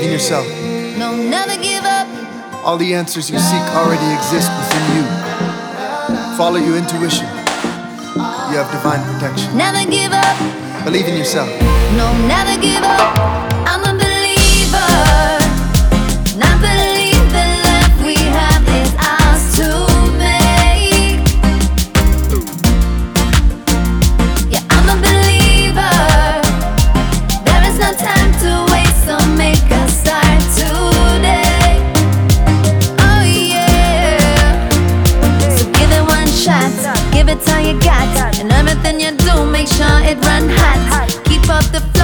Believe in yourself. No, never give up. All the answers you seek already exist within you. Follow your intuition. You have divine protection. Never give up. Believe in yourself. No, never give up. I'm a believer. Not believe the life we have is ours to make. Yeah, I'm a believer. There is no time to waste, so make a start today. Oh yeah. So give it one shot. Give it all you got. And everything you do, make sure it run hot. Keep up the flow.